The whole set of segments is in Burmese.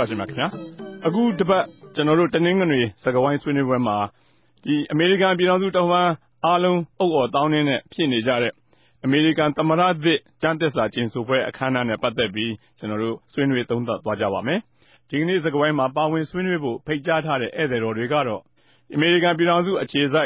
ပါရှင်ခင်ဗျာအခုတပတ်ကျွန်တော်တို့တနင်္ဂနွေစကားဝိုင်းဆွေးနွေးပွဲမှာဒီအမေရိကန်ပြည်ထောင်စုတောင်ပိုင်းအားလုံးအုပ်အော်တောင်းနဲ့ဖြစ်နေကြတဲ့အမေရိကန်သမ္မတသစ်ကျမ်းသစ္စာကျိန်ဆိုပွဲအခမ်းအနားနဲ့ပတ်သက်ပြီးကျွန်တော်တို့ဆွေးနွေးသုံးသပ်သွားကြပါမယ်ဒီကနေ့စကားဝိုင်းမှာပါဝင်ဆွေးနွေးဖို့ဖိတ်ကြားထားတဲ့ဧည့်သည်တော်တွေကတော့အမေရိကန်ပြည်ထောင်စုအခြေစိုက်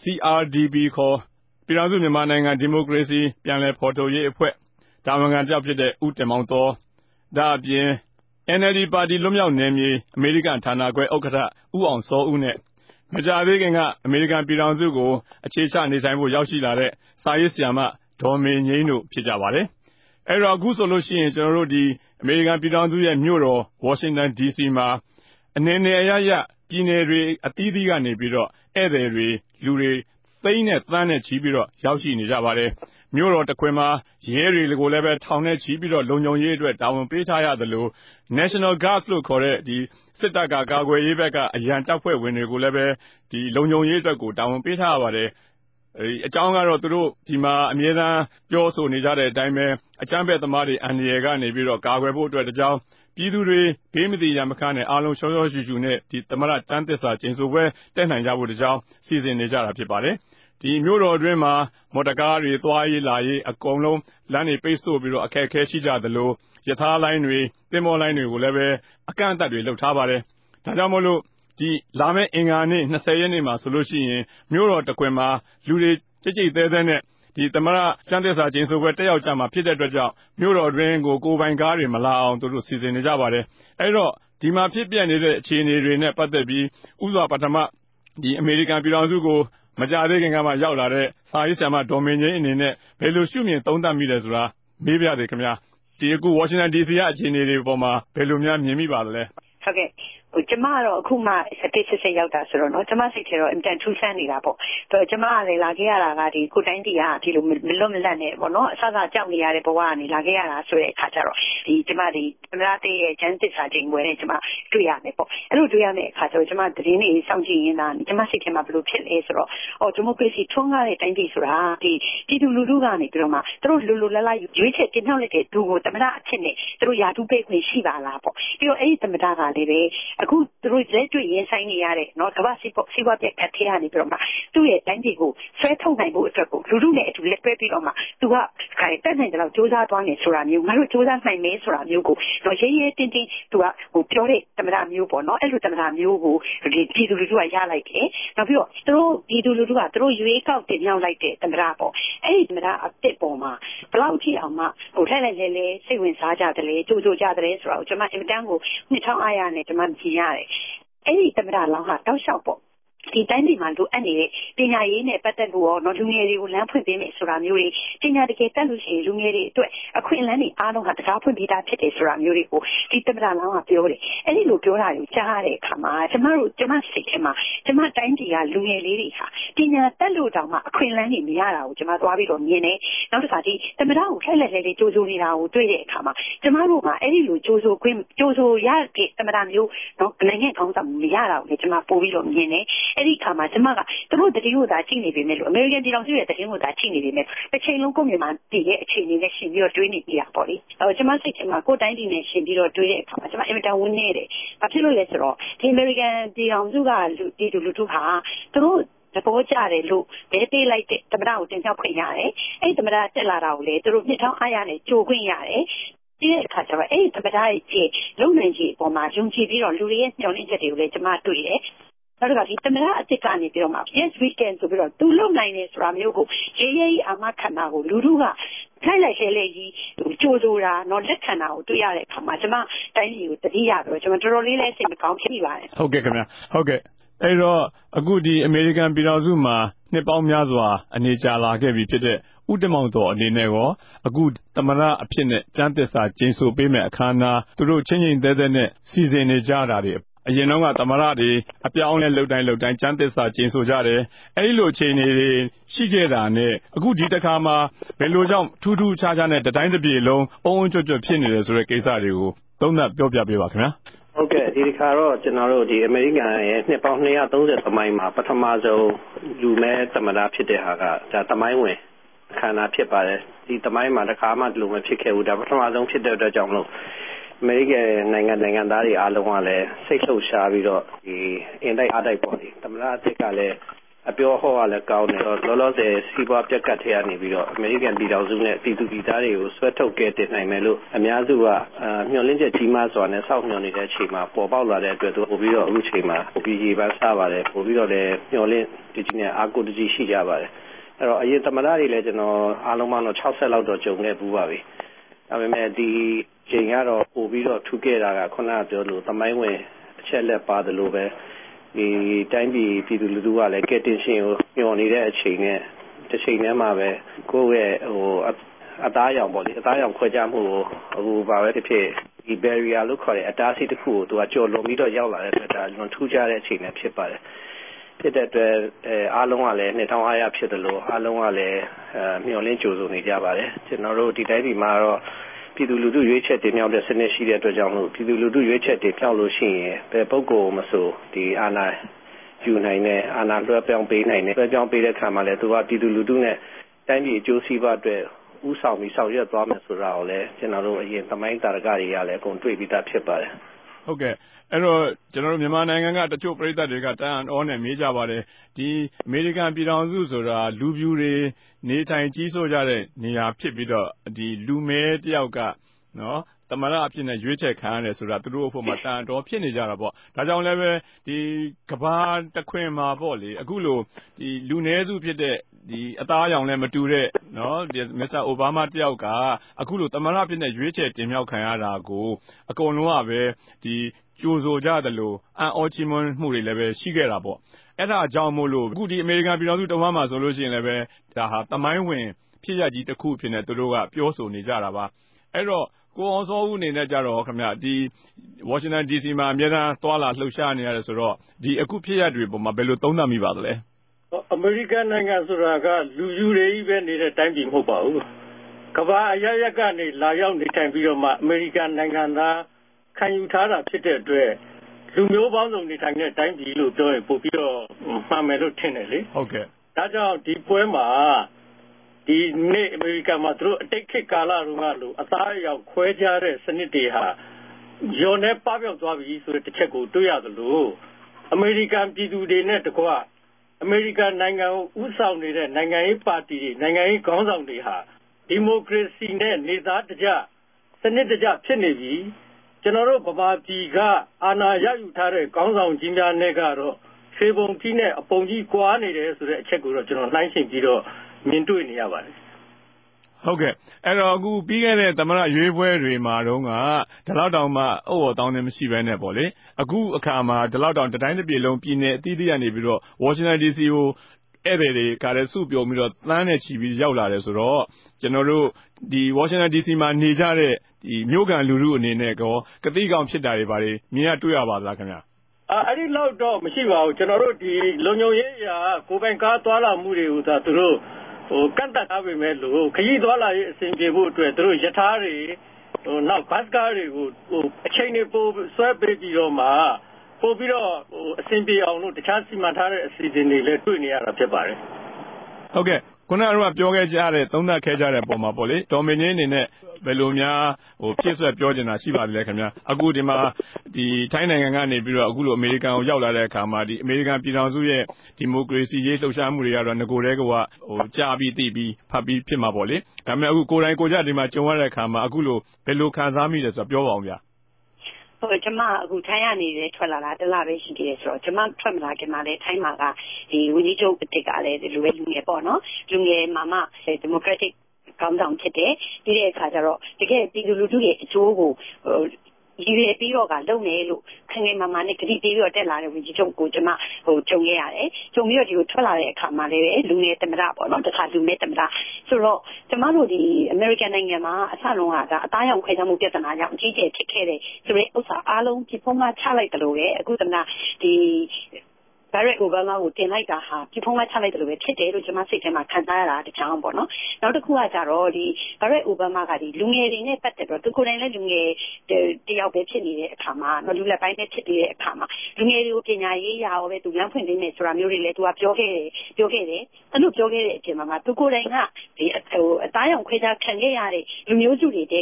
CRDB ခေါ်ပြည်ထောင်စုမြန်မာနိုင်ငံဒီမိုကရေစီပြန်လည်ဖော်ထုတ်ရေးအဖွဲ့တာဝန်ခံပြောက်ဖြစ်တဲ့ဦးတင်မောင်တော်ဒါအပြင် NLD ပါတီလွတ်မြောက်နယ်မြေအမေရိကန်ဌာနခွဲဥက္ကဋ္ဌဦးအောင်စောဦးနဲ့မကြာသေးခင်ကအမေရိကန်ပြည်ထောင်စုကိုအခြေချနေထိုင်ဖို့ရောက်ရှိလာတဲ့စာရေးဆရာမဒေါ်မေငိမ့်တို့ဖြစ်ကြပါတယ်။အဲ့တော့အခုဆိုလို့ရှိရင်ကျွန်တော်တို့ဒီအမေရိကန်ပြည်ထောင်စုရဲ့မြို့တော်ဝါရှင်တန် DC မှာအနေနဲ့အရပြည်နယ်တွေအသီးသီးကနေပြီးတော့ဧည့်သည်တွေလူတွေသိန်းနဲ့သန်းနဲ့ချီပြီးတော့ရောက်ရှိနေကြပါတယ်။မြို့တော်တခွင်မှာရဲတွေကိုလည်းပဲထောင်နဲ့ချီပြီးတော့လုံခြုံရေးအတွက်တာဝန်ပေးထားရသလို National Guards လို့ခေါ်တဲ့ဒီစစ်တပ်ကကာကွယ်ရေးဘက်ကအရန်တပ်ဖွဲ့ဝင်တွေကိုလည်းပဲဒီလုံခြုံရေးအတွက်ကိုတာဝန်ပေးထားရပါတယ်။အကြောင်းကတော့သူတို့ဒီမှာအမြဲတမ်းပြောဆိုနေကြတဲ့အတိုင်းပဲအကြမ်းဖက်သမားတွေအန္တရာယ်ကနေပြီးတော့ကာကွယ်ဖို့အတွက်တကြောင်ပြည်သူတွေဘေးမတိရမခနဲ့အားလုံးရှောရှောရှုရှုနဲ့ဒီသမရကျမ်းသစ္စာကျိန်ဆိုပွဲတက်နိုင်ကြဖို့တကြောင်စီစဉ်နေကြတာဖြစ်ပါတယ်။ဒီမြို့တော်အတွင်းမှာမော်တော်ကားတွေသွားရေးလာရေးအကုန်လုံးလမ်းတွေပိတ်ဆို့ပြီးတော့အခက်အခဲရှိကြသလိုရထားလိုင်းတွေသင်္ဘောလိုင်းတွေကိုလည်းပဲအကန့်အသတ်တွေလုပ်ထားပါတယ်။ဒါကြောင့်မို့လို့ဒီလာမယ့်အင်္ဂါနေ့20ရက်နေ့မှာဆိုလို့ရှိရင်မြို့တော်တခွင်မှာလူတွေကြိတ်ကြိတ်သဲသဲနဲ့ဒီသမရကျမ်းသစ္စာကျိန်ဆိုပွဲတက်ရောက်ကြမှာဖြစ်တဲ့အတွက်ကြောင့်မြို့တော်တွင်ကိုပိုင်ကားတွေမလာအောင်သူတို့စီစဉ်နေကြပါတယ်။အဲ့တော့ဒီမှာဖြစ်ပျက်နေတဲ့အခြေအနေတွေနဲ့ပတ်သက်ပြီးဥစွာပထမဒီအမေရိကန်ပြည်ထောင်စုကိုမကြသေးခင်ကမှရောက်လာတဲ့စာရေးဆရာမဒေါ်မင်းကြီးအနေနဲ့ဘယ်လိုရှုမြင်သုံးသပ်မိလဲဆိုတာမေးပြတယ်ခင်ဗျာဒီအခုဝါရှင်တန် DC ကအခြေအနေတွေပေါ်မှာဘယ်လိုများမြင်မိပါသလဲဟုတ်ကဲ့ကျမကတော့အခုမှအတိတ်ဆက်ရောက်တာဆိုတော့နော်ကျမစိတ်ထဲတော့အင်တန်ထူးဆန်းနေတာပေါ့ဆိုတော့ကျမကလည်းလာခဲ့ရတာကဒီကိုတိုင်းတီကဒီလိုမလွတ်မလပ်နဲ့ပေါ့နော်အဆအဆကြောက်နေရတဲ့ဘဝကနေလာခဲ့ရတာဆိုတဲ့အခါကျတော့ဒီကျမဒီသမရတဲ့ရဲ့ကျန်းသစ္စာချိန်ပွဲနဲ့ကျမတွေ့ရမယ်ပေါ့အဲ့လိုတွေ့ရမယ့်အခါကျတော့ကျမသတင်းတွေစောင့်ကြည့်ရင်းသားကျမစိတ်ထဲမှာဘယ်လိုဖြစ်လဲဆိုတော့ဒီမိုကရေစီထွန်းကားတဲ့တိုင်းပြည်ဆိုတာဒီပြည်သူလူထုကနေပြီးတော့မှသူတို့လူလူလတ်လတ်ရွေးချယ်တင်မြှောက်လိုက်တဲ့သူကိုသမရအဖြစ်နဲ့သူတို့ယာတူပေးခွင့်ရှိပါလားပေါ့ပြီးတော့အဲ့ဒီသမရကလည်းပဲအခုသူတို့လက်တွေ့ရင်ဆိုင်နေရတဲ့เนาะကမ္ဘာစီးပွားပြတ်အခက်ထဲကနေပြီးတော့မှသူ့ရဲ့တိုင်းပြည်ကိုဆွဲထုတ်နိုင်ဖို့အတွက်ကိုလူထုနဲ့အတူလက်တွဲပြီးတော့မှသူကတက်နိုင်တယ်လို့စ조사သွားနေဆိုတာမျိုးငါတို့စ조사နိုင်မယ်ဆိုတာမျိုးကိုတော့ရဲရဲတင်းတင်းသူကပြောတဲ့သမရမျိုးပေါ့เนาะအဲ့လိုသမရမျိုးကိုဒီပြည်သူလူထုကရလိုက်တယ်နောက်ပြီးတော့သူတို့ပြည်သူလူထုကသူတို့ရွေးကောက်တင်မြှောက်လိုက်တဲ့သမရပေါ့အဲ့ဒီသမရအစ်စ်ပေါ်မှာဘလောက်ထိအောင်မှလှည့်လဲစိတ်ဝင်စားကြတယ်လေကြိုကြတယ်ဆိုတော့ကျွန်မအင်မတန်ကိုနှစ်ထောင်အားရနဲ့ကျွန်မကြည့်ရတယ်အဲ့ဒီသမရလောင်းဟာတောက်လျှောက်ပေါ့ဒီတိုင်းပြည်မှာလိုအပ်နေတဲ့ပညာရေးနဲ့ပတ်သက်လို့ရောလူငယ်တွေကိုလမ်းဖွင့်ပေးမယ်ဆိုတာမျိုးတွေပညာတကယ်တက်လို့ရှိရင်လူငယ်တွေအတွက်အခွင့်အလမ်းတွေအားလုံးဟာတရားဖွင့်ပေးတာဖြစ်တယ်ဆိုတာမျိုးတွေကိုဒီသမရလောင်းကပြောတယ်အဲ့ဒီလိုပြောတာကိုကြားရတဲ့အခါမှာကျမစိတ်ထဲမှာကျမတိုင်းပြည်ကလူငယ်လေးတွေဟာပညာတက်လို့တောင်မှအခွင့်အလမ်းတွေမရတာကိုကျမသွားပြီးတော့မြင်တယ်နောက်တစ်ခါဒီသမရကိုလှည့်လဲကြိုးစိုးနေတာကိုတွေ့တဲ့အခါမှာကျမတို့ကအဲ့ဒီလိုကြိုးစိုးရတဲ့သမရမျိုးနော်နိုင်ငံခေါင်းဆောင်မရတာကိုလည်းကျမပို့ပြီးတော့မြင်တယ်အဲ့ဒီခါမှာကျမကသူတို့တတိယကိုသာကြည့်နေပေမဲ့လို့အမေရိကန်ပြည်ထောင်စုရဲ့တတိယကိုသာကြည့်နေပေမဲ့တစ်ချိန်လုံးကိုမြန်မာပြည်ရဲ့အခြေအနေနဲ့ရှင်ပြီးတော့တွေးနေကြတာပေါ့လေကျမစိတ်ထဲမှာကိုယ်တိုင်းပြည်နဲ့ရှင်ပြီးတော့တွေးတဲ့အခါမှာကျမအင်မတန်ဝန်းနေတယ်ဘာဖြစ်လို့လဲဆိုတော့ဒီအမေရိကန်ပြည်ထောင်စုကဒီလူထုဟာသူတို့သဘောကျတယ်လို့ဘဲပေးလိုက်တဲ့သမရကိုတင်ပြခွင့်ရတယ်အဲ့ဒီသမရတက်လာတာကိုလေသူတို့နှစ်ထောင်အားရနဲ့ကြိုခွင့်ရတယ်ဒီအခါကျတော့အဲ့ဒီသမရရဲ့လုံနိုင်ကြီးအပေါ်မှာယုံကြည်ပြီးတော့လူတွေရဲ့ညှော်နှင်းချက်တွေကိုလည်းကျမတွေ့တယ်နောက်တစ်ခါဒီသမရအစ်စ်ကနေပြီးတော့မှ yes weekend ဆိုပြီးတော့သူလုံနိုင်တယ်ဆိုတာမျိုးကိုရေးရေးအာမခံတာကိုလူထုကထိုက်လိုက်လဲကြီးကြိုးဆိုတာတော့လက်ခံတာကိုတွေ့ရတဲ့အခါမှာကျမတိုင်းပြည်ကိုတတိယပြီးတော့ကျမတော်တော်လေးလဲစိတ်မကောင်းဖြစ်မိပါတယ်ဟုတ်ကဲ့ခင်ဗျာဟုတ်ကဲ့အဲ့တော့အခုဒီအမေရိကန်ပြည်ထောင်စုမှာနှစ်ပေါင်းများစွာအနေကြာလာခဲ့ပြီဖြစ်တဲ့ဦးတင်မောင်တော်အနေနဲ့ရောအခုသမရအဖြစ်နဲ့ကျမ်းသစ္စာကျိန်ဆိုပေးမဲ့အခမ်းအနားသူတို့ချင်းချင်းသေးသေးနဲ့စီစဉ်နေကြတာတွေအရင်တော့ကသမရတွေအပြောင်းလဲလှုပ်တိုင်းကျမ်းသစ္စာကျိန်ဆိုကြတယ်အဲဒီလိုအခြေအနေတွေရှိခဲ့တာနဲ့အခုဒီတစ်ခါမှာဘယ်လိုကြောင့်ထူးထူးခြားခြားနဲ့တတိုင်းတစ်ပြေလုံးအုံကြွဖြစ်နေတယ်ဆိုတဲ့ကိစ္စတွေကိုသုံးသပ်ပြောပြပေးပါခင်ဗျာဟုတ်ကဲ့ဒီတစ်ခါတော့ကျွန်တော်တို့ဒီအမေရိကန်ရဲ့နှစ်ပေါင်း230သမိုင်းမှာပထမဆုံးလူမဲသမရဖြစ်တဲ့ဟာကဒါသမိုင်းဝင်အခမ်းအနားဖြစ်ပါတယ်ဒီသမိုင်းမှာတစ်ခါမှဒီလိုမဖြစ်ခဲ့ဘူးဒါပထမဆုံးဖြစ်တဲ့အတွက်ကြောင့်မလို့အမေရိကန်နိုင်ငံသားတွေအားလုံးကလည်းစိတ်လှုပ်ရှားပြီးတော့ဒီအင်တိုက်အားတိုက်ပေါ့လေသမ္မတအသစ်ကလည်းအပြောဟောကလည်းကောင်းတယ်လောလောဆယ်စီးပွားပြက်ကတ်ထဲကနေပြီးတော့အမေရိကန်ပြည်ထောင်စုနဲ့ပြည်သူပြည်သားတွေကိုဆွဲထုတ်ကဲတင်နိုင်မယ်လို့အများစုကမျှော်လင့်ချက်ကြီးမားစွာနဲ့စောင့်မျှော်နေတဲ့အချိန်မှာပေါ်ပေါက်လာတဲ့အတွက်သူပို့ပြီးတော့အခုချိန်မှာပိုပြီးရေပန်းစားပါတယ်ပို့ပြီးတော့လည်းမျှော်လင့်တကြီးနဲ့အားကိုးတကြီးရှိကြပါတယ်အဲ့တော့အရင်သမ္မတတွေလည်းကျွန်တော်အားလုံးပေါင်းတော့60လောက်တော့ကြုံခဲ့ပူးပါပြီဒါပေမဲ့ဒီချိန်ကတော့ပို့ပြီးတော့ထူးခဲ့တာကခုနကပြောလို့သမိုင်းဝင်အချက်လက်ပါတယ်လို့ပဲဒီတိုင်းပြည်သူလူထုကလည်းကဲတင်ရှင်ကိုညှော်နေတဲ့အချိန်နဲ့တစ်ချိန်တည်းမှာပဲကိုယ့်ရဲ့အသားရောင်ပေါ့လေအသားရောင်ခွဲခြားမှုကိုအခုဘာပဲဖြစ်ဖြစ်ဒီ barrier လို့ခေါ်တဲ့အတားအဆီးတစ်ခုကိုသူကကျော်လွန်ပြီးတော့ရောက်လာတဲ့အတွက်ဒါလွန်ထူးခြားတဲ့အချိန်နဲ့ဖြစ်ပါတယ်ဖြစ်တဲ့အတွက်အားလုံးကလည်းနှစ်ထောင်အားရဖြစ်တယ်လို့အားလုံးကလည်းမျှော်လင့်ကြိုဆိုနေကြပါတယ်ကျွန်တော်တို့ဒီတိုင်းပြည်မှာတော့ပြည်သူလူထုရွေးချယ်တင်မြှောက်တဲ့စနစ်ရှိတဲ့အတွက်ကြောင့်လို့ပြည်သူလူထုရွေးချယ်တင်မြှောက်လို့ရှိရင်ဘယ်ပုဂ္ဂိုလ်မဆိုဒီအာဏာယူနိုင်တဲ့အာဏာလွှဲပြောင်းပေးနိုင်တယ်လွှဲပြောင်းပေးတဲ့အခါမှာလည်းသူကပြည်သူလူထုနဲ့တိုင်းပြည်အကျိုးစီးပွားအတွက်ဥဆောင်ပြီးဆောင်ရွက်သွားမယ်ဆိုတာကိုလည်းကျွန်တော်တို့အရင်သမိုင်းတာရကတွေကလည်းအကုန်တွေ့ပြီးသားဖြစ်ပါတယ်ဟုတ်ကဲ့အဲ့တော့ကျွန်တော်တို့မြန်မာနိုင်ငံကတချို့ပြည်သက်တွေကတန်အောနဲ့မေးကြပါတယ်ဒီအမေရိကန်ပြည်ထောင်စုဆိုတာလူပြူတွေနေထိုင်ကြီးစိုးကြတဲ့နေရာဖြစ်ပြီးတော့ဒီလူမဲတယောက်ကနော်သမရအဖြစ်နဲ့ရွေးချယ်ခံရတယ်ဆိုတာသူတို့အဖို့မှာတန်တော်ဖြစ်နေကြတာပေါ့ဒါကြောင့်လည်းပဲဒီကဘာတခွင်မှာပေါ့လေအခုလိုဒီလူနည်းစုဖြစ်တဲ့ဒီအသားရောင်လည်းမတူတဲ့နော်ဒီမစ္စတာအိုဘားမားတယောက်ကအခုလိုသမရဖြစ်နဲ့ရွေးချယ်တင်မြှောက်ခံရတာကိုအကုန်လုံးကပဲဒီကြိုဆိုကြတယ်လို့အန်အော်ချီမွန်မှုတွေလည်းပဲရှိခဲ့တာပေါ့အဲ့ဒါကြောင့်မို့လို့အခုဒီအမေရိကန်ပြည်ထောင်စုတဝမ်းမှာဆိုလို့ရှိရင်လည်းပဲဒါဟာသမိုင်းဝင်ဖြစ်ရကြီးတစ်ခုဖြစ်နေသူတို့ကပြောဆိုနေကြတာပါအဲ့တော့ကိုအောင်စောဦးအနေနဲ့ကြတော့ခင်ဗျဒီဝါရှင်တန် DC မှာအများအားသွားလာလှုပ်ရှားနေရတယ်ဆိုတော့ဒီအခုဖြစ်ရတွေပေါ်မှာဘယ်လိုသုံးသပ်မိပါသလဲအမေရိကန်နိုင်ငံဆိုတာကလူယူတွေကြီးပဲနေတဲ့တိုင်းပြည်မဟုတ်ပါဘူးကမ္ဘာအရရက်ကနေလာရောက်နေထိုင်ပြီးတော့မှအမေရိကန်နိုင်ငံသားခံယူထားတာဖြစ်တဲ့အတွက်လူမျိုးပေါင်းစုံနေထိုင်တဲ့တိုင်းပြည်လို့ပြောရင်ပို့ပြီးတော့မှန်မယ်လို့ထင်တယ်လေဟုတ်ကဲ့ဒါကြောင့်ဒီပွဲမှာဒီနေ့အမေရိကန်မှာသူတို့အတိတ်ခေတ်ကာလတုန်းကလိုအသားအရောင်ခွဲခြားတဲ့စနစ်တွေဟာရောနဲ့ပပျောက်သွားပြီဆိုတဲ့တစ်ချက်ကိုတွေ့ရသလိုအမေရိကန်ပြည်သူတွေနဲ့တကွအမေရိကန်နိုင်ငံကိုဥဆောင်နေတဲ့နိုင်ငံရေးပါတီတွေနိုင်ငံရေးခေါင်းဆောင်တွေဟာဒီမိုကရေစီနဲ့နေသားတကျစနစ်တကျဖြစ်နေပြီကျွန်တော်တို့ဗမာပြည်ကအာဏာရယူထားတဲ့ခေါင်းဆောင်ကြီးများနဲ့ကတော့ဖေပုံကြီးနဲ့အပုံကြီးကွာနေတယ်ဆိုတဲ့အချက်ကိုတော့ကျွန်တော်နှိုင်းယှဉ်ပြီးတော့မြင်တွေ့နေရပါတယ်ဟုတ်ကဲ့အဲ့တော့အခုပြီးခဲ့တဲ့သမရရွေးပွဲတွေမှာတော့ကဒီလောက်တောင်မှအုပ်အော်တောင်းနေမရှိဘဲနဲ့ပေါ့လေအခုအခါမှာဒီလောက်တောင်တတိုင်းတစ်ပြည်လုံးပြည်နယ်အသီးသီးကနေပြီးတော့ဝါရှင်တန် DC ကိုဧည့်သည်တွေကလည်းစုပြုံပြီးတော့သန်းနဲ့ချီပြီးရောက်လာတယ်ဆိုတော့ကျွန်တော်တို့ဒီဝါရှင်တန် DC မှာနေကြတဲ့ဒီမြို့ကန်လူထုအနေနဲ့ကောကတိကောင်ဖြစ်တာတွေပါမြင်ရတွေ့ရပါသလားခင်ဗျာအဲ့ဒီလောက်တော့မရှိပါဘူးကျွန်တော်တို့ဒီလုံခြုံရေးရာကိုယ်ပိုင်ကားသွားလာမှုတွေကိုသာသူတို့ကန့်တတ်ထားပေမဲ့လို့ခရီးသွားလာရေးအဆင်ပြေဖို့အတွက်သူတို့ယထာတွေနောက်ဘတ်ကားတွေကိုအချိန်တွေပိုဆွဲပေးပြီးတော့မှပို့ပြီးတော့အဆင်ပြေအောင်လို့တခြားစီမံထားတဲ့အစီအစဉ်တွေလည်းတွေ့နေရတာဖြစ်ပါတယ်ဟုတ်ကဲ့ခုနကတော့ပြောခဲ့ကြတဲ့သုံးသပ်ခဲ့ကြတဲ့ပုံမှာပေါ့လေဒေါ်မင်းကြီးအနေနဲ့ဘယ်လိုများဖြည့်ဆွက်ပြောချင်တာရှိပါသလဲခင်ဗျာအခုဒီမှာဒီထိုင်းနိုင်ငံကနေပြီးတော့အခုလိုအမေရိကန်ကိုရောက်လာတဲ့အခါမှာဒီအမေရိကန်ပြည်ထောင်စုရဲ့ဒီမိုကရေစီရေးလှုပ်ရှားမှုတွေကတော့ငကိုယ်တည်းကကြားပြီးသိပြီးဖတ်ပြီးဖြစ်မှာပေါ့လေဒါပေမဲ့အခုကိုယ်တိုင်ကိုကြဒီမှာကြုံရတဲ့အခါမှာအခုလိုဘယ်လိုခံစားမိလဲဆိုတော့ပြောပါအောင်ဗျာကျမအခုထိုင်းကနေလည်းထွက်လာတာတလားပဲရှိသေးတယ်ဆိုတော့ကျမထွက်မလာခင်မှာလည်းထိုင်းမှာကဒီဝန်ကြီးချုပ်အစ်ကလည်းဒီလိုပဲလူငယ်ပေါ့နော်လူငယ်မှာမှဒီမိုကရက်တစ်ကောင်းဆောင်ဖြစ်တယ်ပြီးတဲ့အခါကျတော့တကယ်ပြည်သူလူထုရဲ့အကျိုးကိုရည်ရည်ပြီးတော့ကလုံနေလို့ခင်ခင်မာမာနဲ့ဂတိပေးပြီးတော့တက်လာတဲ့ဝန်ကြီးချုပ်ကိုကျမကြုံခဲ့ရတယ်ကြုံပြီးတော့ဒီကိုထွက်လာတဲ့အခါမှာလည်းလူငယ်သမ္မတပေါ့နော်တခါလူငယ်သမ္မတဆိုတော့ကျမတို့ဒီအမေရိကန်နိုင်ငံမှာအစလုံးကအသားရောင်ခွဲခြားမှုပြဿနာကြောင့်အကြီးအကျယ်ဖြစ်ခဲ့တဲ့ဆိုတဲ့ဥစ္စာအားလုံးပြဖုံးမချလိုက်တယ်လို့ပဲအခုသမ္မတဒီဘရက်အိုဘားမားကိုတင်လိုက်တာဟာပြဖုံးမချလိုက်တယ်လို့ပဲဖြစ်တယ်လို့ကျမစိတ်ထဲမှာခံစားရတာတခြားပေါ့နော်နောက်တစ်ခုကကြတော့ဒီဘရက်အိုဘားမားကဒီလူငယ်တွေနဲ့ပတ်သက်တော့သူကိုယ်တိုင်လည်းလူငယ်တယောက်ပဲဖြစ်နေတဲ့အခါမှာလူလက်ပိုင်းနဲ့ဖြစ်နေတဲ့အခါမှာလူငယ်တွေကိုပညာရေးရာရောပဲသူလမ်းဖွင့်ပေးနေဆိုတာမျိုးတွေလည်းသူကပြောခဲ့တယ်အဲ့လိုပြောခဲ့တဲ့အပြင်မှာသူကိုယ်တိုင်ကဒီအသားရောင်ခွဲခြားခံခဲ့ရတဲ့လူမျိုးစုတွေတဲက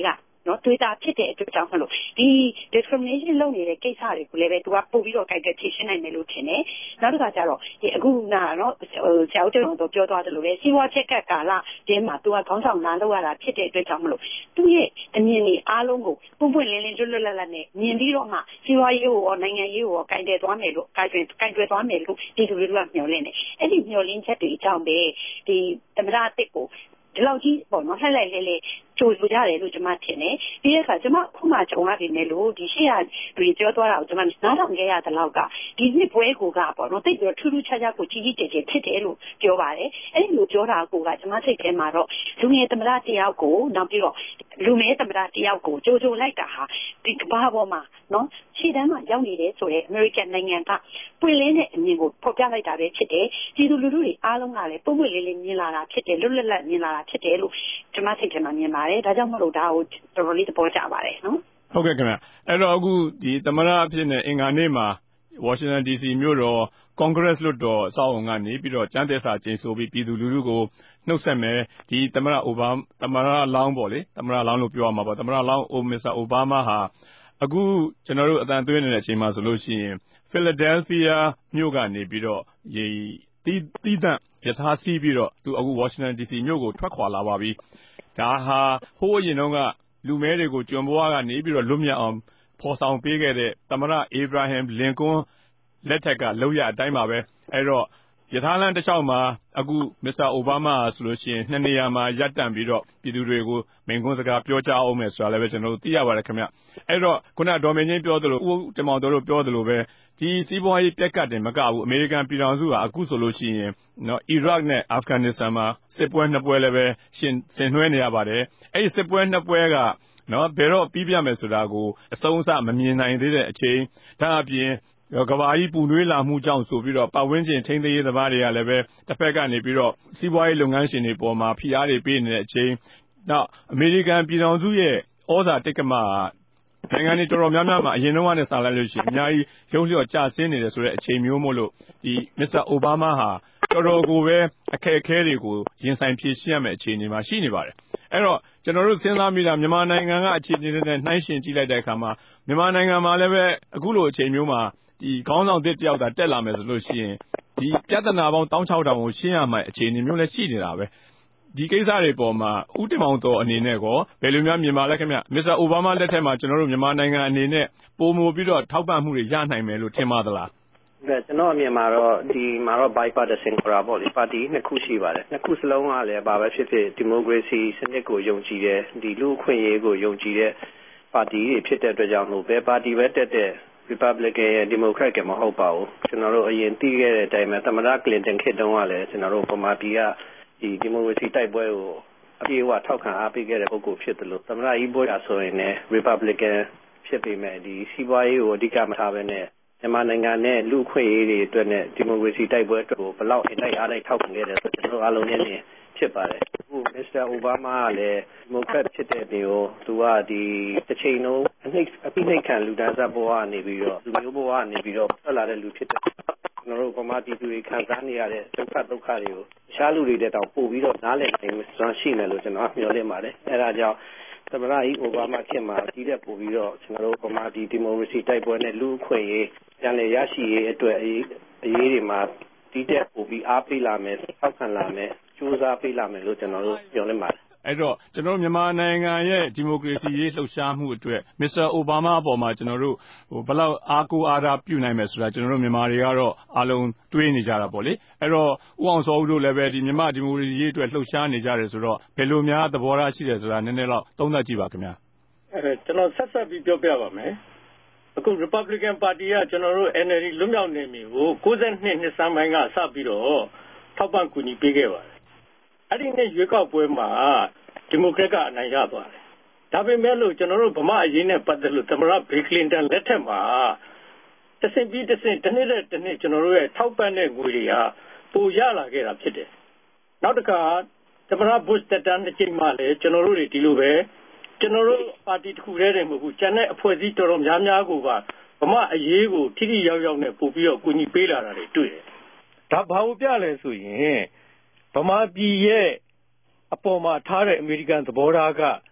နော်တွေးတာဖြစ်တဲ့အတွက်ကြောင့်မလို့ဒီ discrimination လုပ်နေတဲ့ကိစ္စတွေကိုလည်းပဲသူကပို့ပြီးတော့ကြိုက်တဲ့ဖြေရှင်းနိုင်တယ်လို့ထင်တယ်နောက်တစ်ခါကျတော့ဒီအခုနော်ဆရာဦးကျော်တို့ပြောသွားတယ်လို့ပဲစီးပွားဖြစ်ကကာလကျင်းမှာသူကခေါင်းဆောင်လာလောက်ရတာဖြစ်တဲ့အတွက်ကြောင့်မလို့သူ့ရဲ့အမြင်တွေအားလုံးကိုပွင့်ပွင့်လင်းလင်းလွတ်လွတ်လပ်လပ်နဲ့မြင်ပြီးတော့မှစီးပွားရေးကိုရောနိုင်ငံရေးကိုရောကြိုက်တယ်သွားမယ်လို့ကြိုက်တယ်သွားမယ်လို့ဒီလူတွေကမျှော်လင့်တယ်အဲ့ဒီမျှော်လင့်ချက်တွေအကြောင်းပဲဒီသမရအစ်ကိုဒီလောက်ကြီးပေါ့နော်လှည့်လိုက်လဲကြိုဆိုကြတယ်လို့ကျွန်မထင်တယ်ပြီးတဲ့အခါကျွန်မခုမှကြုံရပြီမဲ့လို့ဒီရှေ့ရတွေပြောသွားတာကိုကျွန်မနားထောင်ခဲ့ရတဲ့လောက်ကဒီနှစ်ပွဲကိုကပေါ့နော်တိတ်ပြီးထူးထူးခြားခြားကိုကြီးကြီးကျယ်ကျယ်ဖြစ်တယ်လို့ပြောပါတယ်အဲ့ဒီလိုပြောတာကိုကကျွန်မစိတ်ထဲမှာတော့လူငယ်သမရတယောက်ကိုနောက်ပြီးတော့လူမဲသမရတယောက်ကိုကြိုးလိုက်တာဟာဒီကမ္ဘာပေါ်မှာနော်ခြေတန်းမှာရောက်နေတယ်ဆိုတဲ့ American နိုင်ငံကပွင့်လင်းတဲ့အမြင်ကိုဖော်ပြလိုက်တာပဲဖြစ်တယ်ဒီလူလူတွေအားလုံးကလည်းပုံပွင့်လေးလေးမြင်လာတာဖြစ်တယ်လွတ်လပ်လပ်မြင်လာတာဖြစ်တယ်လို့ကျွန်မစိတ်ထဲမှာမြင်ပါတယ်ဒါကြောင့်မလို့ဒါကိုတော်တော်လေးသဘောကျပါတယ်နော်ဟုတ်ကဲ့ခင်ဗျအဲ့တော့အခုဒီသမရအဖြစ်နဲ့အင်္ဂါနေ့မှာ Washington DC မြို့တော် Congress လွှတ်တော်အဆောက်အုံကနေပြီးတော့ကျမ်းသစ္စာကျိန်ဆိုပြီးပြည်သူလူထုကိုနှုတ်ဆက်မယ်ဒီသမရလောင်းပေါ့လေသမရလောင်းလို့ပြောရမှာပေါ့သမရလောင်းမစ္စတာအိုဘားမားဟာအခုကျွန်တော်တို့အတန်သွင်းနေတဲ့အချိန်မှာဆိုလို့ရှိရင် Philadelphia မြို့ကနေပြီးတော့တီးသန့်ရထားစီးပြီးတော့သူအခု Washington DC မြို့ကိုထွက်ခွာလာပါပြီဒါဟာဟိုးအရင်တုန်းကလူမဲတွေကိုကျွန်ဘွားကနေပြီးတော့လွတ်မြောက်အောင်ဖော်ဆောင်ပေးခဲ့တဲ့သမရအေဗရာဟမ်လင်ကွန်းလက်ထက်ကလောက်ရအတိုင်းပါပဲအဲ့တော့ယထာလန်တစ်လျှောက်မှာအခုမစ္စတာအိုဘားမားဆိုလို့ရှိရင်နှစ်နေရာမှာရပ်တန့်ပြီးတော့ပြည်သူတွေကိုမိန့်ခွန်းစကားပြောကြားအောင်မယ်ဆိုတာလည်းပဲကျွန်တော်တို့သိရပါတယ်ခင်ဗျအဲ့တော့ခုနဒေါ်မင်းချင်းပြောသလိုဦးတင်မောင်တို့ပြောသလိုပဲဒီစီးပွားရေးပြက်ကတ်တယ်မကဘူးအမေရိကန်ပြည်ထောင်စုကအခုဆိုလို့ရှိရင်နော်အီရတ်နဲ့အာဖဂန်နစ္စတန်မှာစစ်ပွဲနှစ်ပွဲလည်းပဲဆင်နွှဲနေရပါတယ်အဲ့ဒီစစ်ပွဲနှစ်ပွဲကနော်ဘယ်တော့ပြီးပြမယ်ဆိုတာကိုအဆုံးအစမမြင်နိုင်သေးတဲ့အချိန်ဒါအပြင်ကဘာကြီးပူနွေးလာမှုကြောင့်ဆိုပြီးတော့ပတ်ဝန်းကျင်ထိန်းသိမ်းရေးသမားတွေကလည်းပဲတစ်ဖက်ကနေပြီးတော့စီးပွားရေးလုပ်ငန်းရှင်တွေပေါ်မှာဖိအားတွေပေးနေတဲ့အချိန်နောက်အမေရိကန်ပြည်ထောင်စုရဲ့ဩဇာတိက္ကမနိုင်ငံတွေတော်တော်များများမှာအရင်တုန်းကနဲ့ဆာလိုက်လို့ရှိရင်အများကြီးရုံးလျော့ကျဆင်းနေတယ်ဆိုတဲ့အချိန်မျိုးမို့လို့ဒီမစ္စတာအိုဘားမားဟာတော်တော်ကိုပဲအခက်အခဲတွေကိုရင်ဆိုင်ဖြေရှင်းရမယ့်အခြေအနေမှာရှိနေပါတယ်အဲ့တော့ကျွန်တော်တို့စဉ်းစားမိတာမြန်မာနိုင်ငံကအခြေအနေနဲ့နှိုင်းယှဉ်ကြည့်လိုက်တဲ့အခါမှာမြန်မာနိုင်ငံမှာလည်းပဲအခုလိုအချိန်မျိုးမှာဒီခေါင်းဆောင်တစ်တယောက်သာတက်လာမယ်ဆိုလို့ရှိရင်ဒီပြဿနာပေါင်း16000ကိုရှင်းရမယ့်အခြေအနေမျိုးလည်းရှိနေတာပဲဒီကိစ္စတွေပေါ်မှာဦးတင်မောင်တော်အနေနဲ့ကောဘယ်လိုများမြင်ပါလဲခင်ဗျမစ္စတာအိုဘားမားလက်ထက်မှာကျွန်တော်တို့မြန်မာနိုင်ငံအနေနဲ့ပုံမူပြီးတော့ထောက်ပံ့မှုတွေရနိုင်မယ်လို့ထင်ပါသလားကျွန်တော်အမြင်မှာတော့ဒီမှာတော့ bipartisan ခေါ်တာပေါ့လေပါတီနှစ်ခုရှိပါတယ်နှစ်ခုစလုံးကလည်းဘာပဲဖြစ်ဖြစ်ဒီမိုကရေစီစနစ်ကိုယုံကြည်တယ်ဒီလူ့အခွင့်အရေးကိုယုံကြည်တဲ့ပါတီတွေဖြစ်တဲ့အတွက်ကြောင့်လို့ဘယ်ပါတီပဲတက်တဲ့ Republican ရဲ့ Democrat ကမဟုတ်ပါဘူးကျွန်တော်တို့အရင်သိခဲ့တဲ့အတိုင်းပဲသမ္မတကလင်တန်ခေတ်တုန်းကလည်းကျွန်တော်တို့ဗမာပြည်ကဒီဒီမိုကရေစီတိုက်ပွဲကိုအပြေအဝထောက်ခံအားပေးခဲ့တဲ့ပုဂ္ဂိုလ်ဖြစ်တယ်လို့သမ္မတကြီးဘိုးရဆိုရင်လည်း Republican ဖြစ်ပေမဲ့ဒီစီးပွားရေးကိုအဓိကမထားဘဲနဲ့မြန်မာနိုင်ငံနဲ့လူ့အခွင့်အရေးတွေအတွက်နဲ့ဒီမိုကရေစီတိုက်ပွဲအတွက်ကိုဘယ်လောက်အတိုင်းအားတိုင်းထောက်ခံခဲ့တယ်ဆိုကျွန်တော်အားလုံးနဲ့ဖြစ်ပါတယ်အခုမစ္စတာအိုဘားမားကလည်းဒီမိုကရက်ဖြစ်တဲ့နေကိုသူကဒီတစ်ချိန်လုံးအနှိမ့်ခံလူဒန်းစားဘဝကနေပြီးတော့လူမျိုးဘဝကနေပြီးတော့ထွက်လာတဲ့လူဖြစ်တဲ့ကျွန်တော်တို့ဗမာပြည်သူတွေခံစားနေရတဲ့ဒုက္ခတွေကိုတခြားလူတွေတက်တောင်ပို့ပြီးတော့နားလည်နိုင်စွမ်းရှိတယ်လို့ကျွန်တော်မျှော်လင့်ပါတယ်အဲဒါကြောင့်သမ္မတကြီးအိုဘားမားခင်မှာဒီတဲ့ပို့ပြီးတော့ကျွန်တော်တို့ဗမာပြည်ဒီမိုကရေစီတိုက်ပွဲနဲ့လူ့အခွင့်အရေးပြန်လည်ရရှိရေးအတွက်အရေးတွေမှာဒီတဲ့ပို့ပြီးအားပေးလာမယ်ထောက်ခံလာမယ်စူးစမ်းပေးလာမယ်လို့ကျွန်တော်တို့မျှော်လင့်ပါတယ်အဲ့တော့ကျွန်တော်မြန်မာနိုင်ငံရဲ့ဒီမိုကရေစီရေးလှုပ်ရှားမှုအတွက်မစ္စတာအိုဘားမားအပေါ်မှာကျွန်တော်တို့ဘယ်လောက်အားကိုးအားထားပြုနိုင်မယ်ဆိုတာကျွန်တော်တို့မြန်မာတွေကတော့အားလုံးတွေးနေကြတာပေါ့လေအဲ့တော့ဦးအောင်စောဦးတို့လည်းပဲဒီမြန်မာဒီမိုကရေစီရေးအတွက်လှုပ်ရှားနေကြတယ်ဆိုတော့ဘယ်လိုများသဘောထားရှိတယ်ဆိုတာနည်းနည်းတော့သုံးသပ်ကြည့်ပါခင်ဗျာကျွန်တော်ဆက်ပြီးပြောပြပါမယ်အခု Republican Party ကကျွန်တော်တို့ NLD လွတ်မြောက်နေပြီကို62နှစ်စမ်းပိုင်းကစပြီးတော့ထောက်ပံ့ကူညီပေးခဲ့ပါတယ်အဲ့ဒီနေ့ရွေးကောက်ပွဲမှာဒီမိုကရက်ကအနိုင်ရသွားတယ်ဒါပေမဲ့လို့ကျွန်တော်တို့ဗမာအရေးနဲ့ပတ်သက်လို့သမ္မတဘီကလင်တန်လက်ထက်မှာတဆင့်ပြီးတဆင့်တစ်နှစ်နဲ့တစ်နှစ်ကျွန်တော်တို့ရဲ့ထောက်ပံ့တဲ့ငွေတွေဟာပိုရလာခဲ့တာဖြစ်တယ်နောက်တစ်ခါသမ္မတဘုရှ်တက်တန်းတစ်ချိန်မှလည်းကျွန်တော်တို့တွေဒီလိုပဲကျွန်တော်တို့ပါတီတစ်ခုတည်းတည်းမဟုတ်ဘူးကျန်တဲ့အဖွဲ့အစည်းတော်တော်များများကိုပါဗမာအရေးကိုထိထိရောက်ရောက်နဲ့ပို့ပြီးတော့ကူညီပေးလာတာတွေတွေ့တယ်ဒါဘာလို့ပြလဲဆိုရင်ဗမာပြည်ရဲ့အပေါ်မှာထားတဲ့အမေရိကန်သဘောထားကအ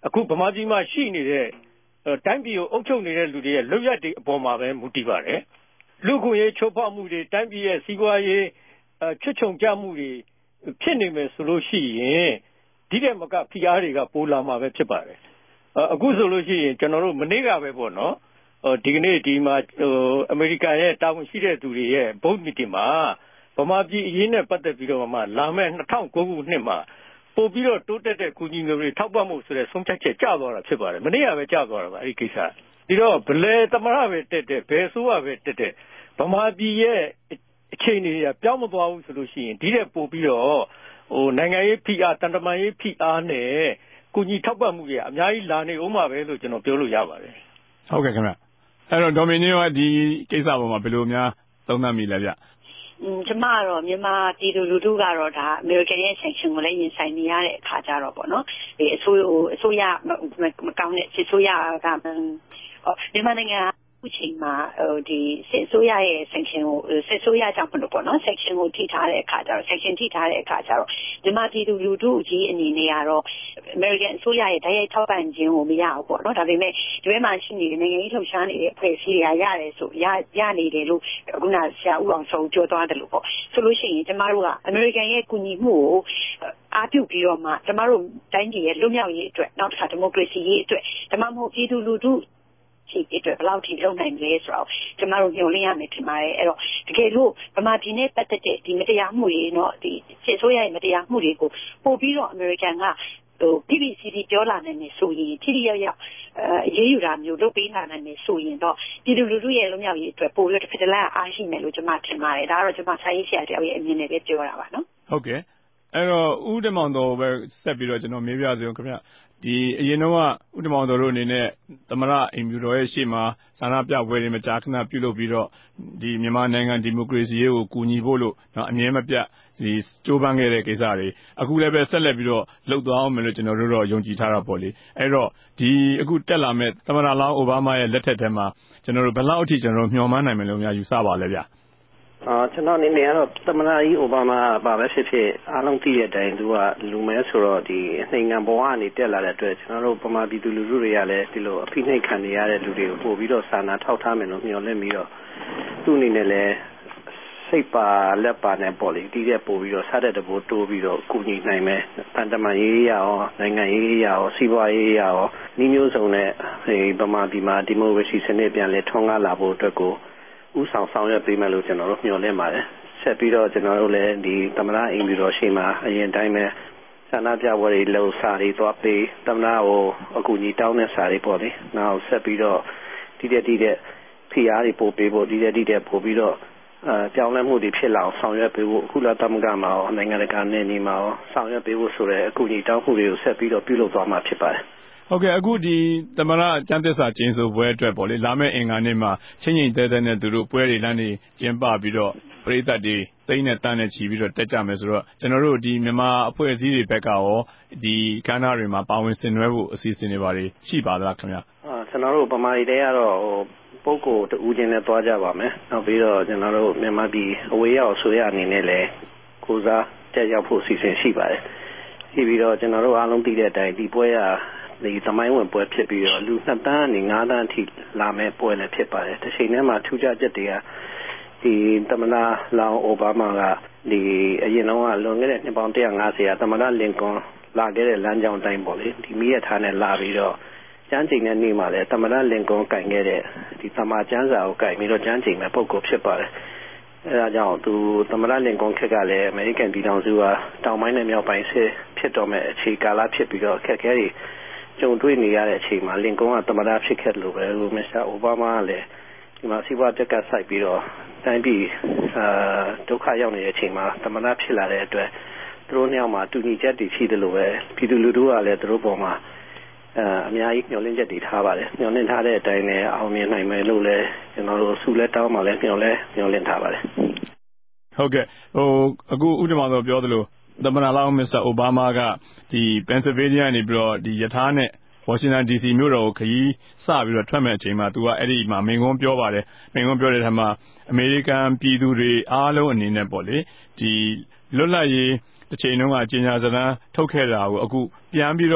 အခုဗမာပြည်မှာရှိနေတဲ့တိုင်းပြည်ကိုအုပ်ချုပ်နေတဲ့လူတွေရဲ့လုပ်ရက်တွေအပေါ်မှာပဲမူတည်ပါတယ်လူ့ခွင့်ရေးချိုးဖောက်မှုတွေတိုင်းပြည်ရဲ့စီးပွားရေးချွတ်ချုံကျမှုတွေဖြစ်နေမယ်ဆိုလို့ရှိရင်ဒီတဲ့မကဖိအားတွေကပိုလာမှာပဲဖြစ်ပါတယ်အခုဆိုလို့ရှိရင်ကျွန်တော်တို့မနေ့ကပဲပေါ့နော်ဒီကနေ့ဒီမှာအမေရိကန်ရဲ့တာဝန်ရှိတဲ့သူတွေရဲ့ဘုတ်မီတင်မှာဗမာပြည်အရေးနဲ့ပတ်သက်ပြီးတော့မှလာမယ့်2009ခုနှစ်မှာပို့ပြီးတော့တိုးတက်တဲ့ကုညီငွေတွေထောက်ပံ့မှုဆိုတဲ့ဆုံးဖြတ်ချက်ကျသွားတာဖြစ်ပါတယ်မနေ့ကပဲကျသွားတာပါအဲ့ဒီကိစ္စဒီတော့ဘလဲသမရပဲတက်တဲ့ဘယ်ဆိုးရပဲတက်တဲ့ဗမာပြည်ရဲ့အခြေအနေကပြောင်းမသွားဘူးဆိုလို့ရှိရင်ဒီတဲ့ပို့ပြီးတော့နိုင်ငံရေးဖိအားတန်တမာရေးဖိအားနဲ့ကုညီထောက်ပံ့မှုတွေအများကြီးလာနေဦးမှာပဲလို့ကျွန်တော်ပြောလို့ရပါတယ်ဟုတ်ကဲ့ခင်ဗျအဲ့တော့ဒေါ်မီနီကဒီကိစ္စပေါ်မှာဘယ်လိုများသုံးသပ်မိလဲဗျကျမကတော့မြန်မာပြည်သူလူထုကတော့ဒါအမေရိကန်ရဲ့ sanction ကိုလည်းရင်ဆိုင်နေရတဲ့အခါကြတော့ပေါ့နော်ဒီအစိုးရမကောင်းတဲ့စစ်ဆိုးရကမြန်မာနိုင်ငံအခုချိန်မှာဒီစစ်ဆိုးရရဲ့ sanction ကိုစစ်ဆိုးရကြောင့်မလို့ပေါ့နော် sanction ကိုထိထားတဲ့အခါကြတော့ sanction ထိထားတဲ့အခါကြတော့မြန်မာပြည်သူလူထုကြီးအနေနဲ့ကတော့အမေရိကန်အစိုးရရဲ့ဓာတ်ရိုက်ထောက်ပံ့ခြင်းကိုမရဘူးပေါ့နော်ဒါပေမဲ့ဒီဘက်မှာရှိနေတဲ့နိုင်ငံရေးလှုပ်ရှားနေတဲ့အဖွဲ့အစည်းတွေကရတယ်ဆိုရနေတယ်လို့ခုနဆရာဦးအောင်ဆုံးပြောသွားတယ်လို့ပေါ့ဆိုလို့ရှိရင်ကျမတို့ကအမေရိကန်ရဲ့ကူညီမှုကိုအားပြုပြီးတော့မှကျမတို့တိုင်းပြည်ရဲ့လွတ်မြောက်ရေးအတွက်နောက်တစ်ခါဒီမိုကရေစီရေးအတွက်ဒါမှမဟုတ်ပြည်သူလူထုဒီအတွက်ဘယ်လောက်ထိလုပ်နိုင်လဲဆိုတော့ကျမတို့ညှို့လင်းရမယ်ထင်ပါတယ်အဲ့တော့တကယ်လို့ဗမာပြည်နဲ့ပတ်သက်တဲ့ဒီမတရားမှုတွေเนาะဒီစစ်ဆိုးရရဲ့မတရားမှုတွေကိုပို့ပြီးတော့အမေရိကန်ကPPCD ပြောလာနိုင်မယ်ဆိုရင်ထိထိရောက်ရောက်ရေးယူတာမျိုးလုပ်ပေးလာနိုင်မယ်ဆိုရင်တော့ပြည်သူလူထုရဲ့လွတ်မြောက်ရေးအတွက်ပို့ပြီးတစ်ဖက်တစ်လမ်းအားရှိမယ်လို့ကျွန်မထင်ပါတယ်ဒါကတော့ကျွန်မစာရေးဆရာတယောက်ရဲ့အမြင်နဲ့ပဲပြောတာပါနော်ဟုတ်ကဲ့အဲ့တော့ဦးတင်မောင်တော်ပဲဆက်ပြီးတော့ကျွန်တော်မေးပြစီအောင်ခင်ဗျဒီအရင်တော့ဦးတင်မောင်တော်တို့အနေနဲ့သမရအိမ်ဖြူတော်ရဲ့ရှေ့မှာဆန္ဒပြပွဲတွေမကြာခဏပြုလုပ်ပြီးတော့ဒီမြန်မာနိုင်ငံဒီမိုကရေစီရေးကိုကူညီဖို့လို့အမြဲမပြတ်ဒီကြိုးပမ်းခဲ့တဲ့ကိစ္စတွေအခုလည်းပဲဆက်လက်ပြီးတော့လှုပ်သွားအောင်မယ်လို့ကျွန်တော်တို့တော့ယုံကြည်ထားတာပေါ့လေအဲ့တော့ဒီအခုတက်လာမဲ့သမရလောင်းအိုဘားမားရဲ့လက်ထက်ထဲမှာကျွန်တော်တို့ဘယ်လောက်အထိကျွန်တော်တို့မျှော်မှန်းနိုင်မယ်လို့များယူဆပါလဲဗျကျွန်တော်အနေနဲ့ကတော့သမနာကြီးအိုဘားမားပါပဲဖြစ်ဖြစ်အားလုံးသိတဲ့အတိုင်းသူကလူမဲဆိုတော့ဒီနိုင်ငံဘဝကနေတက်လာတဲ့အတွက်ကျွန်တော်တို့ဗမာပြည်သူလူထုတွေကလည်းဒီလိုအဖိနှိပ်ခံနေရတဲ့လူတွေကိုပို့ပြီးတော့စာနာထောက်ထားမယ်လို့မျှော်လင့်ပြီးတော့သူ့အနေနဲ့လည်းစိတ်ပါလက်ပါနဲ့ပေါ့လေဒီတဲ့ပို့ပြီးတော့စားတဲ့တဘိုးတိုးပြီးတော့ကုညီနိုင်မယ်တန်တမာရေးရအောင်နိုင်ငံရေးရအောင်စီးပွားရေးရအောင်နှီးမျိုးစုံနဲ့ဗမာပြည်မှာဒီမိုကရေစီစနစ်ပြန်လဲထွန်းကားလာဖို့အတွက်ကိုဥဆောင်ရွက်ပေးမယ်လို့ကျွန်တော်တို့မျှော်လင့်ပါတယ်ဆက်ပြီးတော့ကျွန်တော်တို့လည်းဒီသမရအင်ပြီးတော့ရှေ့မှာအရင်တိုင်းပဲဆန္ဒပြပွဲတွေလှုပ်စာတွေသွားပေးသမရကိုအကူအညီတောင်းတဲ့စာတွေပေါ့လေနောက်ဆက်ပြီးတော့ဒီတဲ့ဖိအားတွေပို့ပေးဖို့ဒီတဲ့ပို့ပြီးတော့ပြောင်းလဲမှုတွေဖြစ်လာအောင်ဆောင်ရွက်ပေးဖို့အခုလာသမဂ္ဂမှာရောနိုင်ငံတကာနယ်နေမှာရောဆောင်ရွက်ပေးဖို့ဆိုတဲ့အကူအညီတောင်းမှုတွေကိုဆက်ပြီးတော့ပြုလုပ်သွားမှာဖြစ်ပါတယ်ဟုတ်ကဲ့အခုဒီသမရကျမ်းသစ္စာကျင်းဆိုပွဲအတွက်ပေါ့လေလာမယ့်အင်္ဂါနေ့မှာချင်းချင်းတဲနဲ့သူတို့ပွဲတွေလမ်းတွေကျင်းပပြီးတော့ပရိသတ်တွေသိန်းနဲ့တန်းနဲ့ချီပြီးတော့တက်ကြမယ်ဆိုတော့ကျွန်တော်တို့ဒီမြန်မာအဖွဲ့အစည်းတွေဘက်ကရောဒီကဏ္ဍတွေမှာပါဝင်ဆင်နွှဲဖို့အစီအစဉ်တွေပါတယ်ရှိပါသလားခင်ဗျာကျွန်တော်တို့ဗမာပြည်တွေကတော့ပုဂ္ဂိုလ်တူချင်းနဲ့တွားကြပါမယ်နောက်ပြီးတော့ကျွန်တော်တို့မြန်မာပြည်အဝေးရောက်ဆိုရအနေနဲ့လည်းကိုစားတက်ရောက်ဖို့အစီအစဉ်ရှိပါတယ်ပြီးတော့ကျွန်တော်တို့အားလုံးသိတဲ့အတိုင်းဒီပွဲကဒီသမိုင်းဝင်ပွဲဖြစ်ပြီးတော့လူ2တန်းနဲ့5တန်းအထိလာမဲ့ပွဲလည်းဖြစ်ပါတယ်တစ်ချိန်တည်းမှာထူးခြားချက်တွေကဒီသမနာလောင်အိုဘားမားကဒီအရင်တော့လွန်ခဲ့တဲ့နှစ်ပေါင်း150ရာသမနာလင်ကွန်လာခဲ့တဲ့လမ်းကြောင်းတိုင်းပေါ့လေဒီမိရထားနဲ့လာပြီးတော့ကျမ်းကျိန်တဲ့နေ့မှာလည်းသမနာလင်ကွန်ကင်ခဲ့တဲ့ဒီသမာကျမ်းစာကိုကင်ပြီးတော့ကျမ်းကျိန်မဲ့ပုဂ္ဂိုလ်ဖြစ်ပါတယ်အဲဒါကြောင့်သူသမနာလင်ကွန်ခက်ကလည်းအမေရိကန်ပြည်ထောင်စုကတောင်ပိုင်းနဲ့မြောက်ပိုင်းဆဲဖြစ်တော်မဲ့အခြေကာလဖြစ်ပြီးတော့အခက်အခဲတွေကြုံတွေ့နေရတဲ့အချိန်မှာလင်ကွန်ကသမနာဖြစ်ခဲ့လို့ပဲမစ္စတာအိုဘားမားကလည်းဒီမှာစီးပွားပြက်ကစိုက်ပြီးတော့တိုင်းပြည်ဒုက္ခရောက်နေတဲ့အချိန်မှာသမနာဖြစ်လာတဲ့အတွက်သူတို့နှစ်ယောက်မှာတူညီချက်တွေရှိတယ်လို့ပဲပြည်သူလူထုကလည်းသူတို့ပေါ်မှာအများကြီးမျှော်လင့်ချက်တွေထားပါတယ်မျှော်လင့်ထားတဲ့အတိုင်းလည်းအောင်မြင်နိုင်မယ်လို့လည်းကျွန်တော်တို့ဆုလက်တောင်းမှလည်းမျှော်လင့်ထားပါတယ်ဟုတ်ကဲ့အခုဥဒ္ဓမာတော်ပြောသလိုသမနာလောင်းမစ္စတာအိုဘားမားကဒီပန်ဆယ်ဗေးနီးယားနေပြီးတော့ဒီယထာနဲ့ဝါရှင်တန် DC မြို့တော်ကိုခရီးစပြီးတော့ထွက်မဲ့အချိန်မှာသူကအဲ့ဒီမှာမိန့်ခွန်းပြောပါတယ်မိန့်ခွန်းပြောတဲ့အခါမှာအမေရိကန်ပြည်သူတွေအားလုံးအနေနဲ့ပေါ့လေဒီလွတ်လပ်ရေးတစ်ချိန်လုံးကကြေညာစာတမ်းထုတ်ခဲ့တာကိုအခုပြန်ပြီးတော့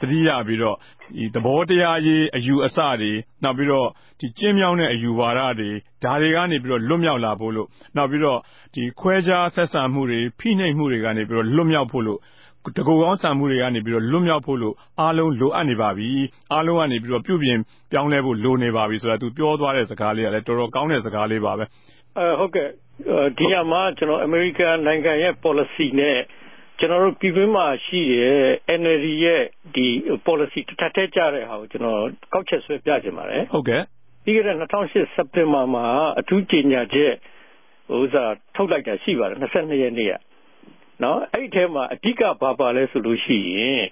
သတိရပြီးတော့ဒီသဘောတရားရေးအယူအဆတွေနောက်ပြီးတော့ဒီကျင်းမြောင်းတဲ့အယူဝါဒတွေဒါတွေကနေပြီးတော့လွတ်မြောက်လာဖို့လို့နောက်ပြီးတော့ဒီခွဲခြားဆက်ဆံမှုတွေဖိနှိပ်မှုတွေကနေပြီးတော့လွတ်မြောက်ဖို့လို့တကူကောင်းဆံမှုတွေကနေပြီးတော့လွတ်မြောက်ဖို့လို့အားလုံးလိုအပ်နေပါပြီအားလုံးကနေပြီးတော့ပြုပြင်ပြောင်းလဲဖို့လိုနေပါပြီဆိုတာသူပြောသွားတဲ့စကားလေးကလည်းတော်တော်ကောင်းတဲ့စကားလေးပါပဲဟုတ်ကဲ့ဒီမှာကျွန်တော်အမေရိကန်နိုင်ငံရဲ့ policy နဲ့ကျွန်တော်တို့ပြည်တွင်းမှာရှိတဲ့ NLD ရဲ့ဒီ policy တစ်ထပ်ထဲကြတဲ့ဟာကိုကျွန်တော်ကောက်ချက်ဆွဲပြချင်ပါတယ်ဟုတ်ကဲ့ပြီးခဲ့တဲ့2008စက်တင်ဘာမှာအထူးကြေညာချက်ထုတ်လိုက်တာရှိပါတယ်22ရက်နေ့ကနော်အဲ့ဒီထဲမှာအဓိကဘာပါလဲဆိုလို့ရှိရင်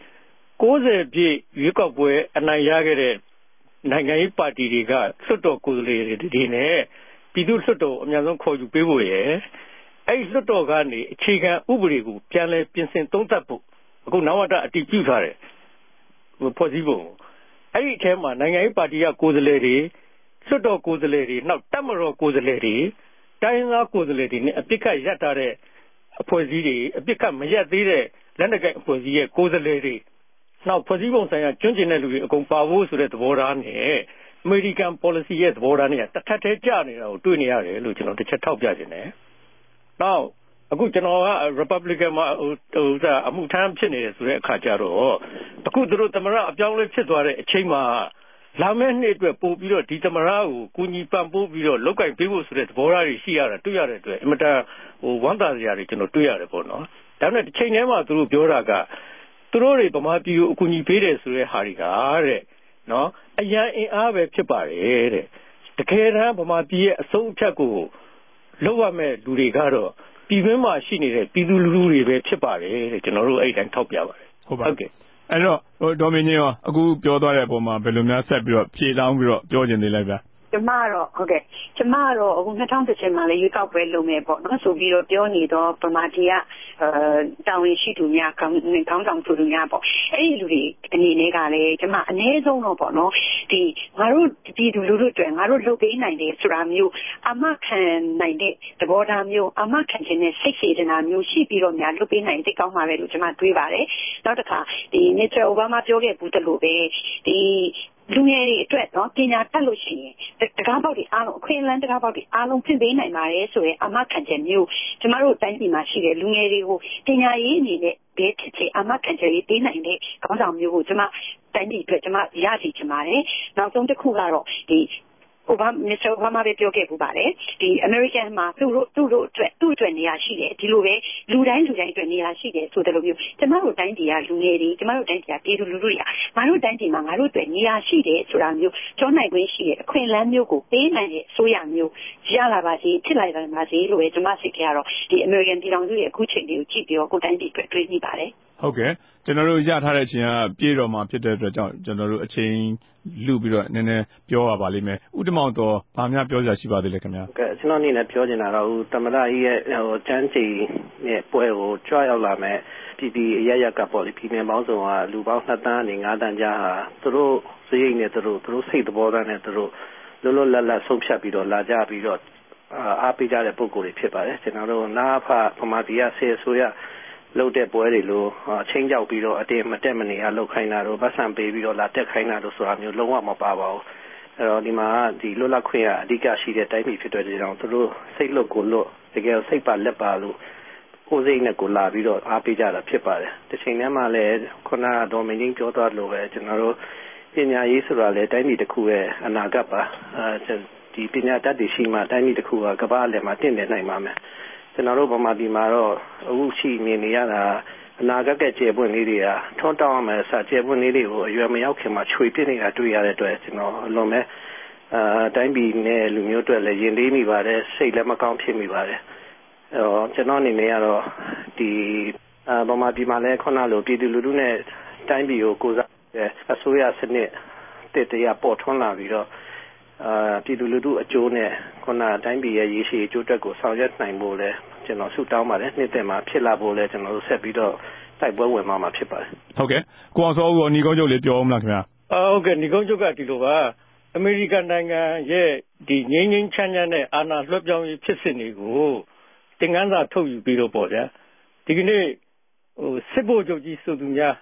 90ပြည့်ရွေးကောက်ပွဲအနိုင်ရခဲ့တဲ့နိုင်ငံရေးပါတီတွေကလွှတ်တော်ကိုယ်စားလှယ်တွေနဲ့ပြည်သူ့လွှတ်တော်အများဆုံးခေါ်ယူပေးဖို့ရယ်အဲ့လွှတ်တော်ကနေအခြေခံဥပဒေကိုပြန်လည်ပြင်ဆင်သုံးသပ်ဖို့အခုနောက်ဝတ္တအတည်ပြုထားတယ်ဖွဲ့စည်းပုံအဲ့ဒီအထဲမှာနိုင်ငံရေးပါတီကကိုယ်စားလှယ်တွေလွှတ်တော်ကိုယ်စားလှယ်တွေနောက်တပ်မတော်ကိုယ်စားလှယ်တွေတိုင်းသားကိုယ်စားလှယ်တွေနဲ့အပြစ်ခတ်ရပ်ထားတဲ့အဖွဲ့အစည်းတွေအပြစ်ခတ်မရပ်သေးတဲ့လက်နက်ကိုင်အဖွဲ့အစည်းရဲ့ကိုယ်စားလှယ်တွေနောက်ဖွဲ့စည်းပုံဆိုင်ရာကျွမ်းကျင်တဲ့လူတွေအကုန်ပါဖို့ဆိုတဲ့သဘောထားနဲ့အမေရိကန် policy ရဲ့သဘောထားနဲ့တစ်ထပ်တည်းကျနေတာကိုတွေ့နေရတယ်လို့ကျွန်တော်တစ်ချက်ထောက်ပြခြင်းတယ်။နောက်အခုကျွန်တော်က Republican မှာအမှုထမ်းဖြစ်နေတယ်ဆိုတဲ့အခါကျတော့အခုသူတို့သမရအပြောင်းလဲဖြစ်သွားတဲ့အချိန်မှာလာမယ့်နှစ်အတွက်ပို့ပြီးတော့ဒီသမရကိုကူညီပံ့ပိုးပြီးတော့လောက်ကင်ပေးဖို့ဆိုတဲ့သဘောထားတွေရှိရတာတွေ့ရတဲ့အတွက်အင်မတန်ဝမ်းသာစရာတွေကျွန်တော်တွေ့ရတယ်ပေါ့နော်။ဒါပေမဲ့တစ်ချိန်တည်းမှာသူတို့ပြောတာကသူတို့တွေဗမာပြည်ကိုအကူအညီပေးတယ်ဆိုတဲ့ဟာတွေကတဲ့နော်အရန်အင်အားပဲဖြစ်ပါတယ်တဲ့တကယ်တမ်းဗမာပြည်ရဲ့အဆုံးအဖြတ်ကိုလောက်ရမဲ့လူတွေကတော့ပြည်တွင်းမှာရှိနေတဲ့ပြည်သူလူထုတွေပဲဖြစ်ပါတယ်တဲ့ကျွန်တော်တို့အဲ့တိုင်းထောက်ပြပါတယ်ဟုတ်ကဲ့အဲ့တော့ဒေါ်မင်းကြီးရောအခုပြောသွားတဲ့အပေါ်မှာဘယ်လိုများဆက်ပြီးတော့ဖြေတောင်းပြီးတော့ပြောချင်သေးလဲဗျာကျမတော့ဟုတ်ကဲ့ကျမတော့အခု2010မှာလည်းရွေးကောက်ပွဲလုပ်မယ်ပေါ့နော်ဆိုပြီးတော့ပြောနေတော့ဗမာပြည်ကတာဝန်ရှိသူများခေါင်းဆောင်သူများပေါ့အဲ့ဒီလူတွေအနေနဲ့ကလည်းကျမအနည်းဆုံးတော့ပေါ့နော်ဒီငါတို့ပြည်သူလူထုတွေငါတို့လုပ်ပေးနိုင်တယ်ဆိုတာမျိုးအမခံနိုင်တဲ့သဘောထားမျိုးအမခံခြင်းနဲ့စိတ်စေတနာမျိုးရှိပြီးတော့များလုပ်ပေးနိုင်တဲ့ကောင်းပါပဲလို့ကျမတွေးပါတယ်နောက်တစ်ခါဒီမစ္စတာအိုဘားမားပြောခဲ့ဘူးတလို့ပဲဒီလူငယ်တွေအတွက်နော်ပညာတတ်လို့ရှိရင်တကားပေါက်တွေအားလုံးအခွင့်အလမ်းတကားပေါက်တွေအားလုံးဖွင့်ပေးနိုင်ပါတယ်ဆိုရင်အမခံချက်မျိုးကျမတို့တိုင်းပြည်မှာရှိတဲ့လူငယ်တွေကိုပညာရေးအနေနဲ့ဘယ်ဖြစ်ဖြစ်အမခံချက်ရေးပေးနိုင်တဲ့ခေါင်းဆောင်မျိုးကိုကျမတိုင်းပြည်အတွက်ကျမရရှိချင်ပါတယ်နောက်ဆုံးတစ်ခုကတော့ဒီမစ္စတာအိုဘားမားပဲပြောခဲ့ပူပါတယ်ဒီအမေရိကန်မှာသူ့အတွက်နေရာရှိတယ်ဒီလိုပဲလူတိုင်းအတွက်နေရာရှိတယ်ဆိုတဲ့လိုမျိုးကျမတို့တိုင်းပြည်ကလူငယ်တွေကျမတို့တိုင်းပြည်ကပြည်သူလူထုတွေကငါတို့တိုင်းပြည်မှာငါတို့အတွက်နေရာရှိတယ်ဆိုတာမျိုးကြောနိုင်ခွင့်ရှိတဲ့အခွင့်အလမ်းမျိုးကိုပေးနိုင်တဲ့အစိုးရမျိုးရလာပါစေဖြစ်လာပါစေလို့ပဲကျမစိတ်ထဲကတော့ဒီအမေရိကန်ပြည်ထောင်စုရဲ့အခုချိန်လေးကိုကြည့်ပြီးတော့ကိုယ်တိုင်းပြည်အတွက်တွေးမိပါတယ်ဟုတ်ကဲ့ကျွန်တော်တို့ရထားတဲ့အချိန်ကပြေတော်မှာဖြစ်တဲ့အတွက်ကြောင့်ကျွန်တော်တို့အချိန်လူပြီးတော့နည်းနည်းပြောရပါလိမ့်မယ်ဥတမောင်တော်ဘာများပြောကြရှိပါသေးလဲခင်ဗျာဟုတ်ကဲ့ကျွန်တော်အနေနဲ့ပြောချင်တာတော့သမ္မတကြီးရဲ့တန်းစီရဲ့ပွဲကိုကြွရောက်လာမယ်ပြည်အရရကပေါ့လေပြည်နယ်ပေါင်းစုံကလူပေါင်း2တန်းနဲ့5တန်းကြားဟာသူတို့စရိတ်နဲ့သူတို့စိတ်သဘောထားနဲ့သူတို့လွတ်လပ်ဆုံးဖြတ်ပြီးတော့လာကြပြီးတော့အားပေးကြတဲ့ပုံကိုယ်တွေဖြစ်ပါတယ်ကျွန်တော်တို့နာဖဗမာပြည်ကဆေးဆိုရလုပ်တဲ့ပွဲတွေလို့ချင်းကြောက်ပြီးတော့အတင်းမတက်မနေအလုပ်ခိုင်းတာတို့ပတ်စံပေးပြီးတော့လာတက်ခိုင်းတာတို့ဆိုတာမျိုးလုံးဝမပါပါဘူးအဲ့တော့ဒီမှာဒီလွတ်လပ်ခွင့်ကအဓိကရှိတဲ့တိုင်းပြည်ဖြစ်တဲ့ကြောင့်သူတို့စိတ်လွတ်ကိုလွတ်တကယ်စိတ်ပါလက်ပါလို့ကိုယ်စိတ်နဲ့ကိုလာပြီးတော့အားပေးကြတာဖြစ်ပါတယ်တစ်ချိန်တည်းမှာလည်းခုနကဒေါ်မင်းကြီးပြောသွားလို့ပဲကျွန်တော်တို့ပညာရေးဆိုတာလေတိုင်းပြည်တစ်ခုရဲ့အနာဂတ်ပါဒီပညာတတ်တွေရှိမှတိုင်းပြည်တစ်ခုကကမ္ဘာအလယ်မှာတင့်တယ်နိုင်ပါမယ်ကျွန်တော်တို့ဗမာပြည်မှာတော့အခုရှိမြင်နေရတာအနာဂတ်ကကျေပွင့်လေးတွေကထွန်းတောင်းရမယ်ဆာကျေပွင့်လေးတွေကိုအရွယ်မရောက်ခင်မှာခြွေပြစ်နေတာတွေ့ရတဲ့အတွက်ကျွန်တော်အလွန်ပဲတိုင်းပြည်နဲ့လူမျိုးတွေလည်းရင်လေးမိပါတယ်စိတ်လည်းမကောင်းဖြစ်မိပါတယ်ကျွန်တော်အနေနဲ့ကတော့ဒီဗမာပြည်မှာလည်းခုနလိုပြည်သူလူထုနဲ့တိုင်းပြည်ကိုကိုယ်စားအစိုးရစနစ်တရားပေါ်ထွန်းလာပြီးတော့ပြည်သူလူထုအကျိုးနဲ့ခုနတိုင်းပြည်ရဲ့ရည်ရှိအကျိုးအတွက်ကိုဆောင်ရွက်နိုင်ဖို့လဲကျွန်တော်ဆုတောင်းပါတယ်နှစ်သက်မှာဖြစ်လာဖို့လဲကျွန်တော်တို့ဆက်ပြီးတော့တိုက်ပွဲဝင်မှာဖြစ်ပါတယ်ဟုတ်ကဲ့ကိုအောင်စောဦးညီကုန်းချုပ်လေးပြောအောင်လားခင်ဗျာဟုတ်ကဲ့ညီကုန်းချုပ်ကဒီလိုပါအမေရိကန်နိုင်ငံရဲ့ဒီငြိမ်းချမ်းတဲ့အာဏာလွှဲပြောင်းရေးဖြစ်စဉ်တွေကိုသင်ခန်းစာထုတ်ယူပြီးတော့ပေါ့ဗျာဒီကနေ့စစ်ဗိုလ်ချုပ်ကြီးစုသူများ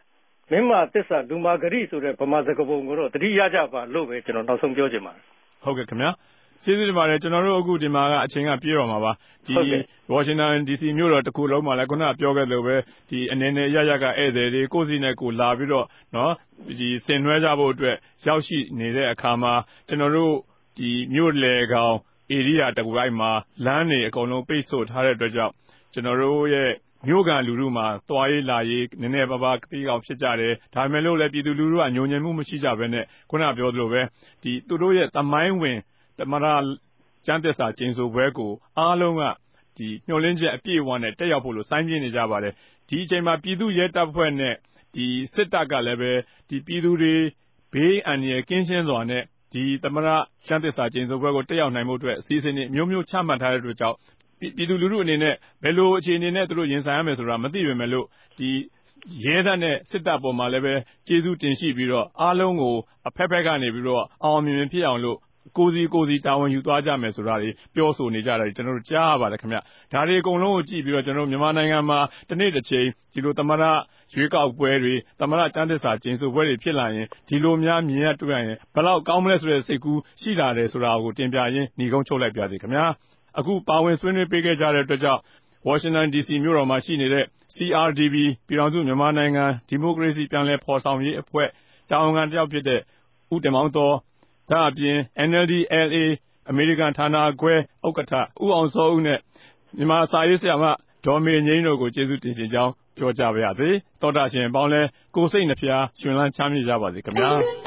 မင်းမာသစ္စာလူမာဂရိဆိုတဲ့ဗမာစကားပုံကိုတော့တတိယကြပါလို့ပဲကျွန်တော်နောက်ဆုံးပြောချင်ပါတယ်ဟုတ်ကဲ့ခင်ဗျာကျေးဇူးတင်ပါတယ်ကျွန်တော်တို့အခုဒီမှာကအချိန်ကပြည့်တော်မှာပါဒီဝါရှင်တန် DC မြို့တော်တစ်ခုလုံးမှာလည်းခုနကပြောခဲ့လို့ပဲဒီအနေနဲ့ရရကဧည့်သည်တွေကိုစီနဲ့ကိုလာပြီးတော့နော်ဒီဆင်နွှဲကြဖို့အတွက်ရောက်ရှိနေတဲ့အခါမှာကျွန်တော်တို့ဒီမြို့လေကောင် area တကူတိုင်းမှာလမ်းတွေအကုန်လုံးပိတ်ဆို့ထားတဲ့အတွက်ကြောင့်ကျွန်တော်တို့ရဲ့မြို့ကန်လူထုမှာတွားရေးလာရေးနည်းနည်းပါးပါးတိအောင်ဖြစ်ကြတယ်ဒါပေမဲ့လို့လည်းပြည်သူလူထုကညှို့ညင်မှုမရှိကြဘဲနဲ့ခုနပြောသလိုပဲဒီသူတို့ရဲ့သမိုင်းဝင်သမရကျမ်းသစ္စာကျိန်ဆိုပွဲကိုအားလုံးကဒီညှို့လင်းချက်အပြည့်အဝနဲ့တက်ရောက်ဖို့လို့စိုင်းပြင်းနေကြပါတယ်ဒီအချိန်မှာပြည်သူရဲတပ်ဖွဲ့နဲ့ဒီစစ်တပ်ကလည်းပဲဒီပြည်သူတွေဘေးအန္တရာယ်ကင်းရှင်းစွာနဲ့ဒီသမရကျမ်းသစ္စာကျိန်ဆိုပွဲကိုတက်ရောက်နိုင်မှုအတွက်အစည်းအဝေးတွေမျိုးမျိုးချမှတ်ထားတဲ့အတွက်ကြောင့်ပြည်သူလူထုအနေနဲ့ဘယ်လိုအခြေအနေနဲ့သူတို့ရင်ဆိုင်ရမယ်ဆိုတာမသိပေမဲ့လို့ဒီရဲတပ်နဲ့စစ်တပ်ပေါ်မှာလည်းပဲကျေးဇူးတင်ရှိပြီးတော့အားလုံးကိုအဖက်ဖက်ကနေပြီးတော့အောင်မြင်ဖြစ်အောင်လို့ကိုစီတာဝန်ယူသွားကြမယ်ဆိုတာတွေပြောဆိုနေကြတယ်ကျွန်တော်တို့ကြားရပါတယ်ခင်ဗျဒါတွေအကုန်လုံးကိုကြည့်ပြီးတော့ကျွန်တော်တို့မြန်မာနိုင်ငံမှာတနေ့တစ်ချိန်ဒီလိုသမရရွေးကောက်ပွဲတွေသမရကျမ်းသစ္စာကျိန်ဆိုပွဲတွေဖြစ်လာရင်ဒီလိုများမြင်ရတွေ့ရရင်ဘယ်လောက်ကောင်းမလဲဆိုတဲ့စိတ်ကူးရှိလာတယ်ဆိုတာကိုတင်ပြရင်းညီကုန်းချုပ်လိုက်ပါစေခင်ဗျာအခုပါဝင်ဆွေးနွေးပေးခဲ့ကြတဲ့အတွက်ကြောင့်ဝါရှင်တန် DC မြို့တော်မှာရှိနေတဲ့ CRDB ပြည်ထောင်စုမြန်မာနိုင်ငံဒီမိုကရေစီပြန်လည်ဖော်ဆောင်ရေးအဖွဲ့တာဝန်ခံတယောက်ဖြစ်တဲ့ဦးတင်မောင်တော်ဒါအပြင် NLD LA အမေရိကန်ဌာနခွဲဥက္ကဋ္ဌဦးအောင်စောဦးနဲ့မြန်မာစာရေးဆရာမဒေါ်မေငိမ့်တို့ကိုကျေးဇူးတင်ရှိကြောင်းပြောကြပါရစေသောတာရှင်ပေါင်းလဲကိုစိတ်နှဖျားရှင်လန်းချမ်းမြေ့ကြပါစေခင်ဗျာ